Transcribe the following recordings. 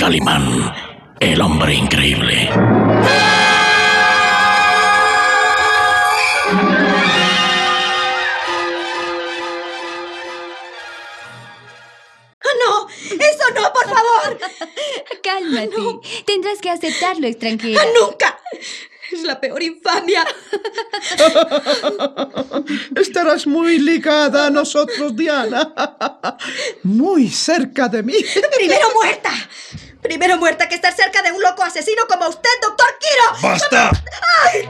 Calimán, el hombre increíble. ¡No! ¡Eso no, por favor! Cálmate. No. Tendrás que aceptarlo, extranjera. ¡Nunca! Es la peor infamia. Estarás muy ligada a nosotros, Diana. Muy cerca de mí. ¡Primero muerta! Primero muerta que estar cerca de un loco asesino como usted, doctor Quiro. ¡Basta! ¡Ay!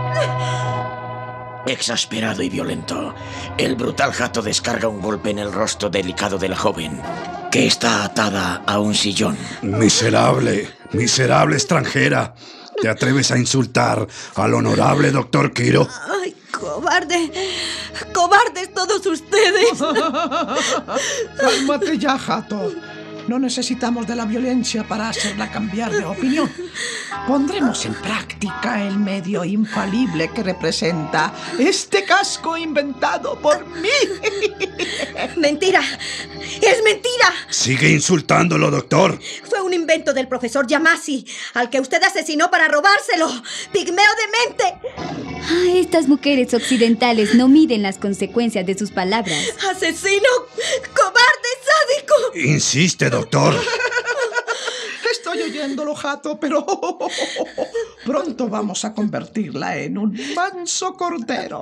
Exasperado y violento, el brutal Hato descarga un golpe en el rostro delicado de la joven, que está atada a un sillón. Miserable, miserable extranjera. ¿Te atreves a insultar al honorable doctor Quiro? ¡Ay, cobarde! ¡Cobardes todos ustedes! Cálmate ya, Hato. No necesitamos de la violencia para hacerla cambiar de opinión. Pondremos en práctica el medio infalible que representa este casco inventado por mí. ¡Mentira! ¡Es mentira! Sigue insultándolo, doctor. Fue un invento del profesor Yamasi, al que usted asesinó para robárselo. ¡Pigmeo demente! Estas mujeres occidentales no miden las consecuencias de sus palabras. ¡Asesino! ¡Cobarde sádico! Insiste, doctor. Estoy oyéndolo, Hato, pero pronto vamos a convertirla en un manso cordero.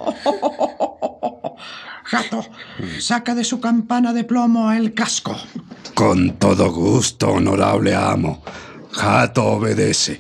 Hato, saca de su campana de plomo el casco. Con todo gusto, honorable amo. Hato obedece.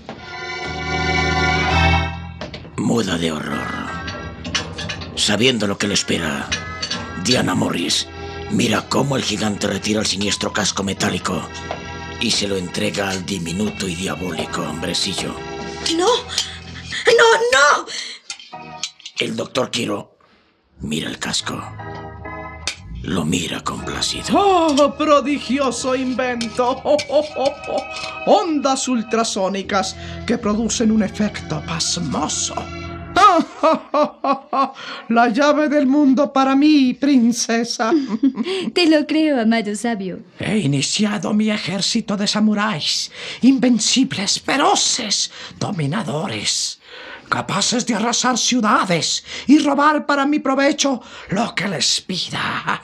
Muda de horror. Sabiendo lo que le espera, Diana Morris mira cómo el gigante retira el siniestro casco metálico y se lo entrega al diminuto y diabólico hombrecillo. ¡No! ¡No, no! El doctor Quiro mira el casco. Lo mira complacido. ¡Oh, prodigioso invento! Ondas ultrasónicas que producen un efecto pasmoso. La llave del mundo para mí, princesa. Te lo creo, amado sabio. He iniciado mi ejército de samuráis, invencibles, feroces, dominadores, capaces de arrasar ciudades y robar para mi provecho lo que les pida.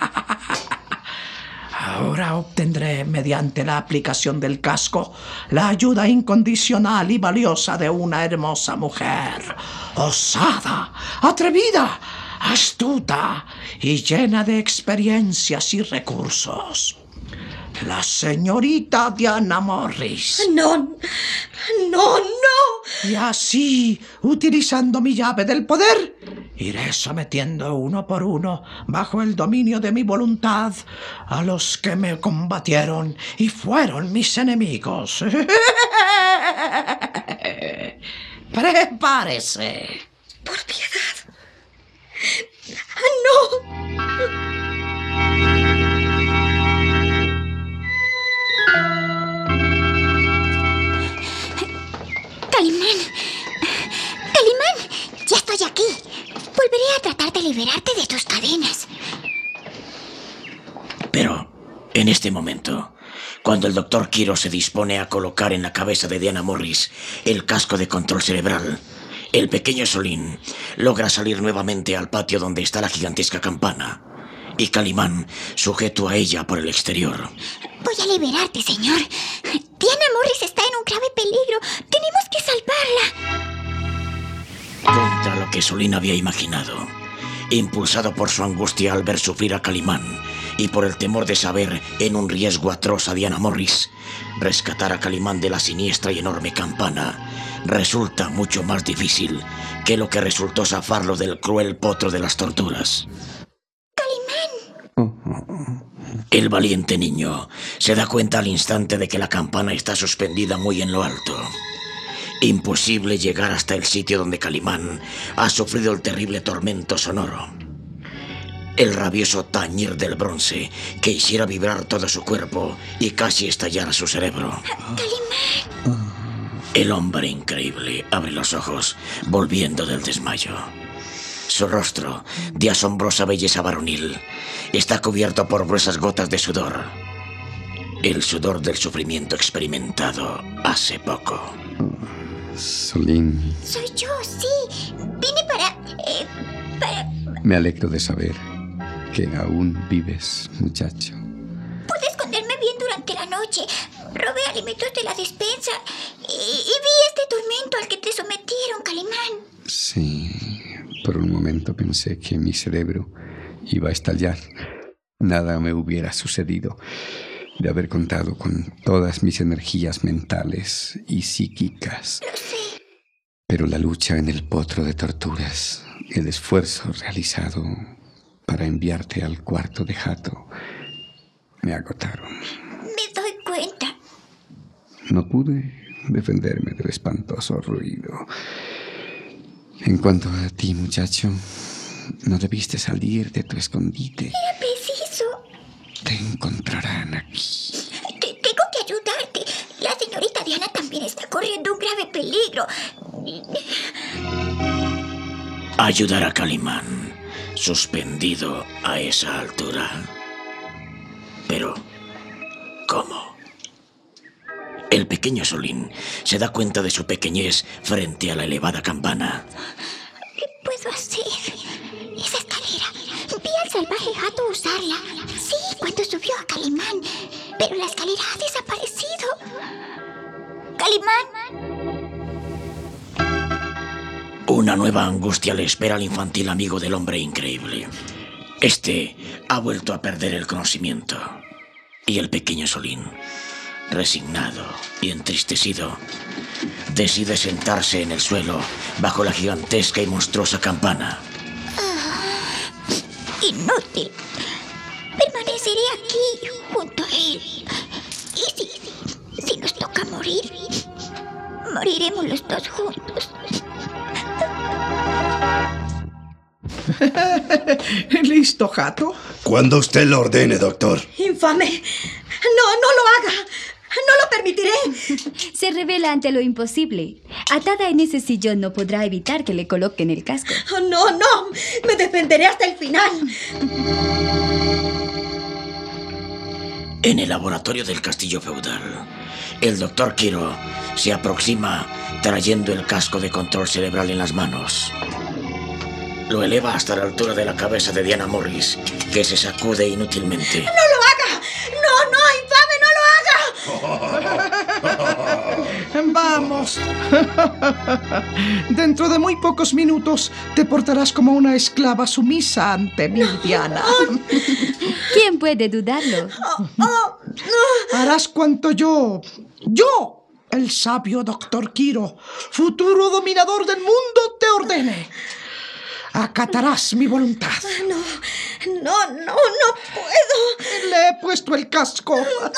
Ahora obtendré, mediante la aplicación del casco, la ayuda incondicional y valiosa de una hermosa mujer, osada, atrevida, astuta y llena de experiencias y recursos. La señorita Diana Morris. ¡No! ¡No, no! Y así, utilizando mi llave del poder, iré sometiendo uno por uno, bajo el dominio de mi voluntad, a los que me combatieron y fueron mis enemigos. ¡Prepárese! ¡Por piedad! ¡No! ¡Calimán! ¡Calimán! ¡Ya estoy aquí! Volveré a tratar de liberarte de tus cadenas. Pero, en este momento, cuando el doctor Quiro se dispone a colocar en la cabeza de Diana Morris el casco de control cerebral, el pequeño Solín logra salir nuevamente al patio donde está la gigantesca campana, y Calimán sujeto a ella por el exterior. Voy a liberarte, señor. Diana Morris está en un grave peligro. Tenemos que salvarla. Contra lo que Solín había imaginado, impulsado por su angustia al ver sufrir a Calimán y por el temor de saber en un riesgo atroz a Diana Morris, rescatar a Calimán de la siniestra y enorme campana resulta mucho más difícil que lo que resultó zafarlo del cruel potro de las torturas. El valiente niño se da cuenta al instante de que la campana está suspendida muy en lo alto. Imposible llegar hasta el sitio donde Calimán ha sufrido el terrible tormento sonoro. El rabioso tañir del bronce que hiciera vibrar todo su cuerpo y casi estallara su cerebro. ¡Calimán! El hombre increíble abre los ojos, volviendo del desmayo. Su rostro, de asombrosa belleza varonil, está cubierto por gruesas gotas de sudor. el sudor del sufrimiento experimentado hace poco. Solín, Soy yo, sí. Vine para... me alegro de saber que aún vives, muchacho. Pude esconderme bien durante la noche. Robé alimentos de la despensa y vi este tormento al que te sometieron, Calimán. Sí, por un momento pensé que mi cerebro iba a estallar. Nada me hubiera sucedido de haber contado con todas mis energías mentales y psíquicas. Lo sé. Pero la lucha en el potro de torturas, el esfuerzo realizado para enviarte al cuarto de Hato, me agotaron. Me doy cuenta. No pude defenderme del espantoso ruido. En cuanto a ti, muchacho, no debiste salir de tu escondite. Era preciso. Te encontrarán aquí. Tengo que ayudarte. La señorita Diana también está corriendo un grave peligro. Ayudar a Calimán, suspendido a esa altura. Pero, ¿cómo? El pequeño Solín se da cuenta de su pequeñez frente a la elevada campana. ¿Qué puedo hacer? Esa escalera. Vi al salvaje Hato usarla. Sí, cuando subió a Calimán. Pero la escalera ha desaparecido. ¡Calimán! Una nueva angustia le espera al infantil amigo del hombre increíble. Este ha vuelto a perder el conocimiento. Y el pequeño Solín, resignado y entristecido, decide sentarse en el suelo bajo la gigantesca y monstruosa campana. Inútil. Permaneceré aquí, junto a él. Y si nos toca morir, moriremos los dos juntos. ¿Listo, Hato? Cuando usted lo ordene, doctor. ¡Infame! ¡No lo haga! ¡No lo permitiré! Se revela ante lo imposible. Atada en ese sillón no podrá evitar que le coloquen el casco. Oh, no! ¡Me defenderé hasta el final! En el laboratorio del castillo feudal, el doctor Quiro se aproxima trayendo el casco de control cerebral en las manos. Lo eleva hasta la altura de la cabeza de Diana Morris, que se sacude inútilmente. ¡No lo haga! ¡No, infame, no lo haga! Vamos. Dentro de muy pocos minutos te portarás como una esclava sumisa ante mí, Diana. ¿Quién puede dudarlo? Harás cuanto yo, el sabio doctor Quiro, futuro dominador del mundo, te ordene. Acatarás mi voluntad. No puedo. Le he puesto el casco.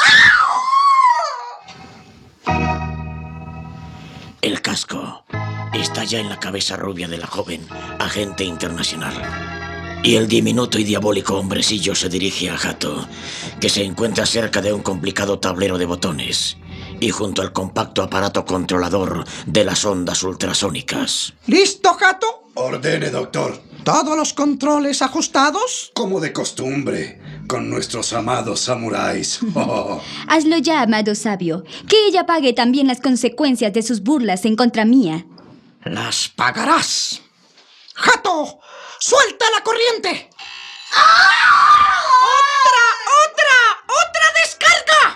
El casco está ya en la cabeza rubia de la joven agente internacional. Y el diminuto y diabólico hombrecillo se dirige a Hato, que se encuentra cerca de un complicado tablero de botones y junto al compacto aparato controlador de las ondas ultrasónicas. ¿Listo, Hato? Ordene, doctor. ¿Todos los controles ajustados? Como de costumbre, con nuestros amados samuráis. Oh. Hazlo ya, amado sabio. Que ella pague también las consecuencias de sus burlas en contra mía. Las pagarás. ¡Hato! ¡Suelta la corriente! ¡Otra descarga!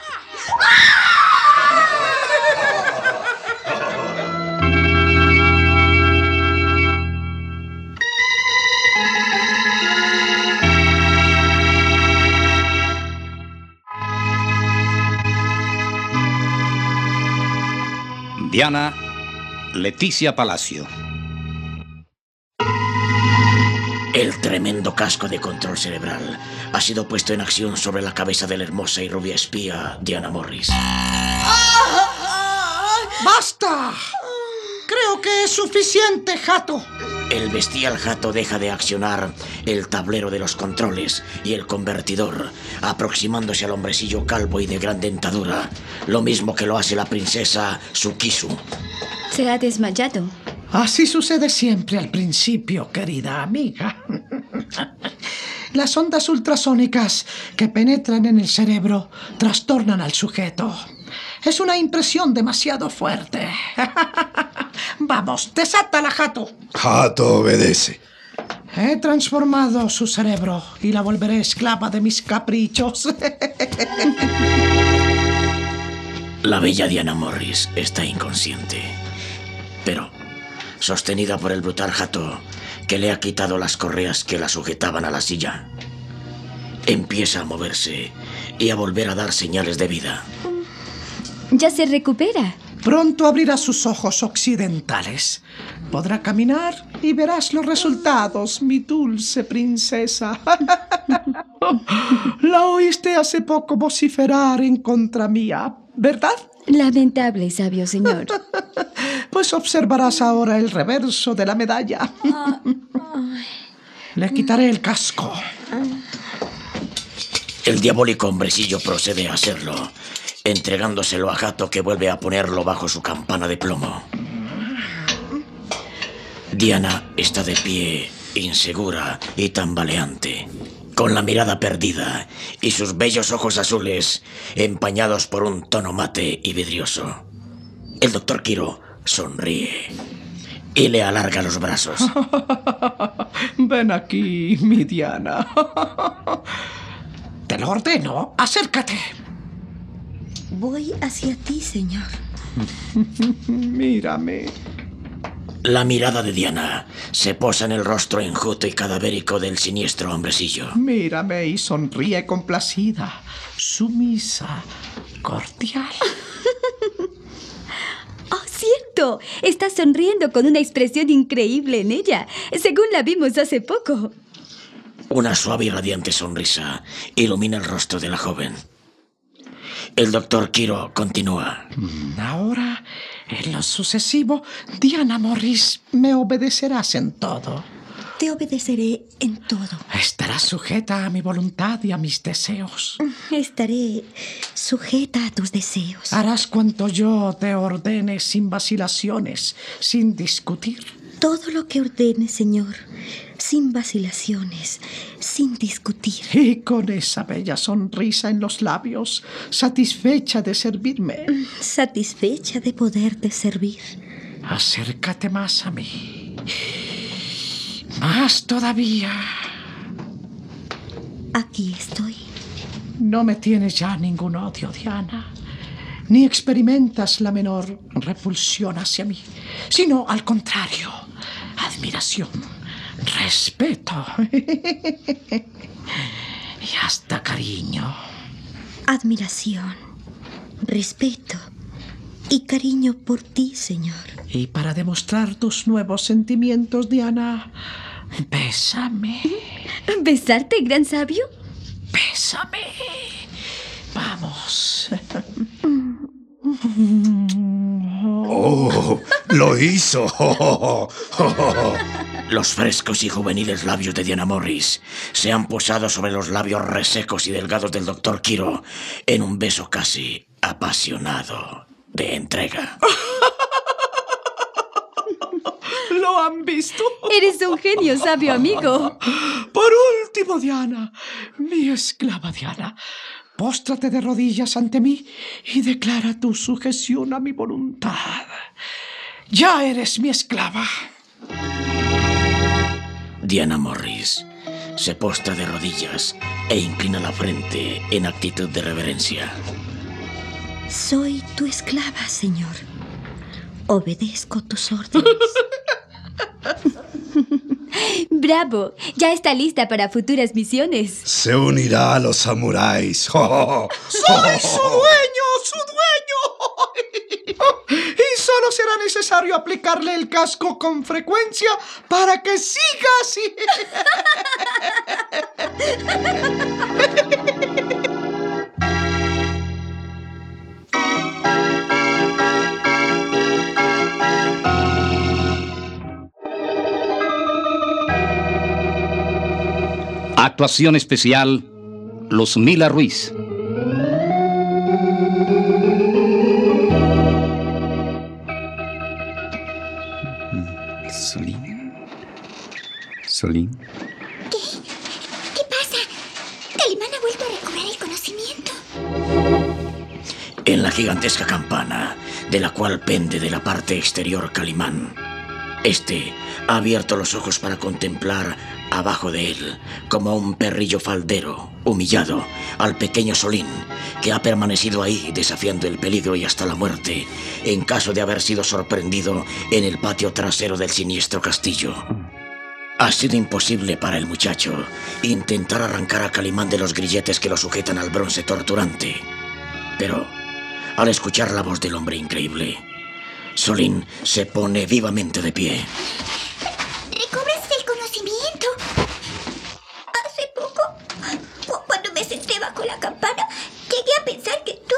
Diana Leticia Palacio. El tremendo casco de control cerebral ha sido puesto en acción sobre la cabeza de la hermosa y rubia espía Diana Morris. ¡Basta! Creo que es suficiente, Hato. El bestial Hato deja de accionar el tablero de los controles y el convertidor, aproximándose al hombrecillo calvo y de gran dentadura, lo mismo que lo hace la princesa Tsukisu. Se ha desmayado. Así sucede siempre al principio, querida amiga. Las ondas ultrasónicas que penetran en el cerebro trastornan al sujeto. Es una impresión demasiado fuerte. Vamos, desátala, Hato. Hato obedece. He transformado su cerebro y la volveré esclava de mis caprichos. La bella Diana Morris está inconsciente, pero sostenida por el brutal Hato, que le ha quitado las correas que la sujetaban a la silla. Empieza a moverse y a volver a dar señales de vida. Ya se recupera. Pronto abrirá sus ojos occidentales. Podrá caminar y verás los resultados, mi dulce princesa. La oíste hace poco vociferar en contra mía, ¿verdad? Lamentable, sabio señor. Pues observarás ahora el reverso de la medalla. Le quitaré el casco. El diabólico hombrecillo procede a hacerlo, entregándoselo a Hato, que vuelve a ponerlo bajo su campana de plomo. Diana está de pie, insegura y tambaleante, con la mirada perdida y sus bellos ojos azules empañados por un tono mate y vidrioso. El doctor Quiro sonríe y le alarga los brazos. Ven aquí, mi Diana. Te lo ordeno, acércate. Voy hacia ti, señor. Mírame. La mirada de Diana se posa en el rostro enjuto y cadavérico del siniestro hombrecillo. Mírame y sonríe complacida, sumisa, cordial. ¡Oh, cierto! Está sonriendo con una expresión increíble en ella, según la vimos hace poco. Una suave y radiante sonrisa ilumina el rostro de la joven. El doctor Quiro continúa. Ahora, en lo sucesivo, Diana Morris, me obedecerás en todo. Te obedeceré en todo. Estarás sujeta a mi voluntad y a mis deseos. Estaré sujeta a tus deseos. Harás cuanto yo te ordene sin vacilaciones, sin discutir. Todo lo que ordene, señor, sin vacilaciones, sin discutir. Y con esa bella sonrisa en los labios, satisfecha de servirme. Satisfecha de poderte servir. Acércate más a mí. Más todavía. Aquí estoy. No me tienes ya ningún odio, Diana. Ni experimentas la menor repulsión hacia mí, sino al contrario, admiración, respeto y hasta cariño. Admiración, respeto y cariño por ti, señor. Y para demostrar tus nuevos sentimientos, Diana, bésame. ¿Besarte, gran sabio? Bésame. Vamos. ¡Oh! ¡Lo hizo! Los frescos y juveniles labios de Diana Morris se han posado sobre los labios resecos y delgados del doctor Quiro en un beso casi apasionado de entrega. ¿Lo han visto? Eres un genio, sabio amigo. Por último, Diana, mi esclava Diana, póstrate de rodillas ante mí y declara tu sujeción a mi voluntad. Ya eres mi esclava. Diana Morris se postra de rodillas e inclina la frente en actitud de reverencia. Soy tu esclava, señor. Obedezco tus órdenes. ¡Bravo! Ya está lista para futuras misiones. Se unirá a los samuráis. ¡Oh! ¡Soy su dueño! ¡Su dueño! Y solo será necesario aplicarle el casco con frecuencia para que siga así. Actuación especial, Luzmila Ruiz. Solín. Solín. ¿Qué pasa? gigantesca campana, de la cual pende de la parte exterior Calimán. Este ha abierto los ojos para contemplar abajo de él, como un perrillo faldero, humillado, al pequeño Solín, que ha permanecido ahí desafiando el peligro y hasta la muerte, en caso de haber sido sorprendido en el patio trasero del siniestro castillo. Ha sido imposible para el muchacho intentar arrancar a Calimán de los grilletes que lo sujetan al bronce torturante. Pero, al escuchar la voz del hombre increíble, Solín se pone vivamente de pie. ¿Recobras el conocimiento? Hace poco, cuando me senté bajo la campana, llegué a pensar que tú...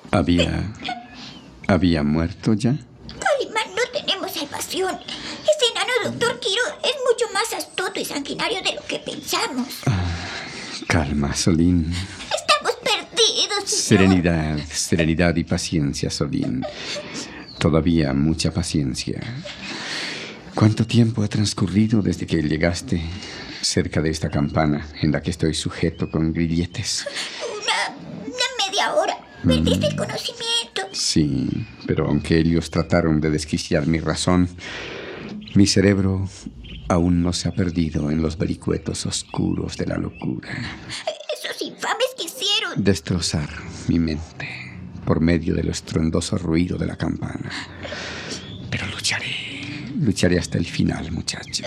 ¿Había muerto ya? Calimán, no tenemos salvación. Ese enano doctor Quiro es mucho más astuto y sanguinario de lo que pensamos. Calma, Solín. Estamos perdidos, señor. Serenidad y paciencia, Solín. Todavía mucha paciencia. ¿Cuánto tiempo ha transcurrido desde que llegaste cerca de esta campana en la que estoy sujeto con grilletes? Una media hora. Perdiste el conocimiento. Sí, pero aunque ellos trataron de desquiciar mi razón, mi cerebro aún no se ha perdido en los vericuetos oscuros de la locura. Esos infames quisieron destrozar mi mente por medio del estruendoso ruido de la campana. Pero lucharé hasta el final, muchacho.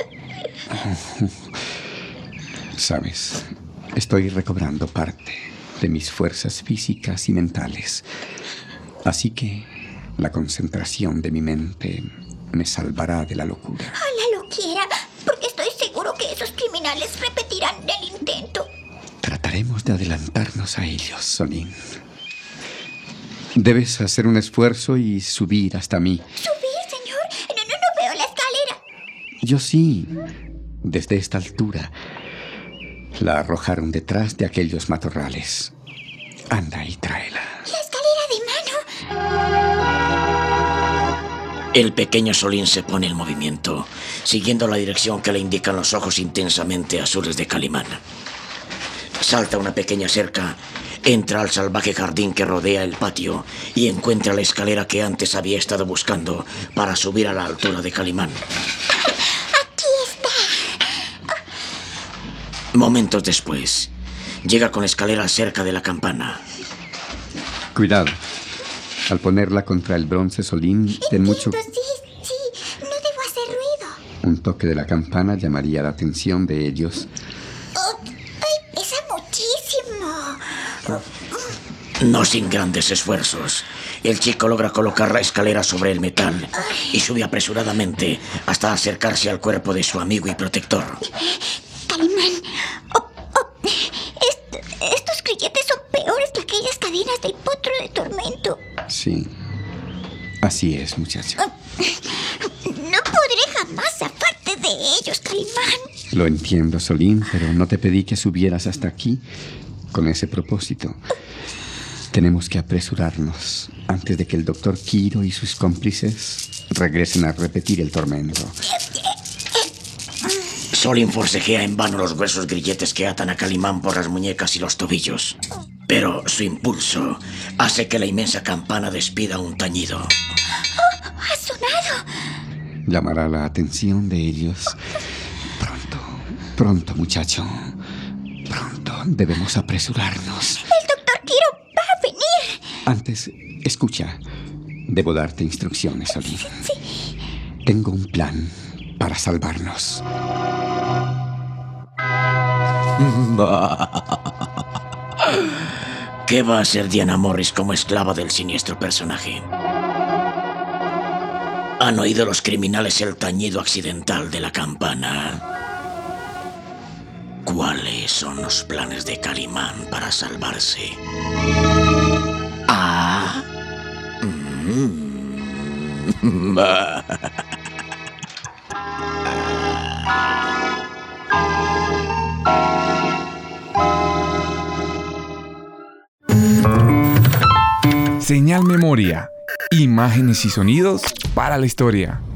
Sabes, estoy recobrando parte de mis fuerzas físicas y mentales. Así que la concentración de mi mente me salvará de la locura. Ojalá lo quiera, porque estoy seguro que esos criminales repetirán el intento. Trataremos de adelantarnos a ellos, Solín. Debes hacer un esfuerzo y subir hasta mí. ¿Subir, señor? No veo la escalera. Yo sí. Desde esta altura la arrojaron detrás de aquellos matorrales. Anda y tráela. La escalera de mano. El pequeño Solín se pone en movimiento, siguiendo la dirección que le indican los ojos intensamente azules de Calimán. Salta una pequeña cerca, entra al salvaje jardín que rodea el patio y encuentra la escalera que antes había estado buscando para subir a la altura de Calimán. ¡Aquí está! Momentos después, llega con la escalera cerca de la campana. Cuidado. Al ponerla contra el bronce, Solín, ten mucho... Sí, no debo hacer ruido. Un toque de la campana llamaría la atención de ellos. Pesa muchísimo. No sin grandes esfuerzos, el chico logra colocar la escalera sobre el metal y sube apresuradamente hasta acercarse al cuerpo de su amigo y protector. Calimán, estos grilletes son peores que aquellas cadenas del potro de tormento. Sí, así es, muchacho. No podré jamás zafarte de ellos, Calimán. Lo entiendo, Solín, pero no te pedí que subieras hasta aquí con ese propósito. Tenemos que apresurarnos antes de que el doctor Quiro y sus cómplices regresen a repetir el tormento. Solín forcejea en vano los gruesos grilletes que atan a Calimán por las muñecas y los tobillos. Pero su impulso hace que la inmensa campana despida un tañido. ¡Ha sonado! Llamará la atención de ellos. Pronto, muchacho. Pronto. Debemos apresurarnos. El doctor Quiro va a venir. Antes, escucha. Debo darte instrucciones, Solín. Sí. Tengo un plan para salvarnos. ¿Qué va a hacer Diana Morris como esclava del siniestro personaje? ¿Han oído los criminales el tañido accidental de la campana? ¿Cuáles son los planes de Calimán para salvarse? Señal Memoria. Imágenes y sonidos para la historia.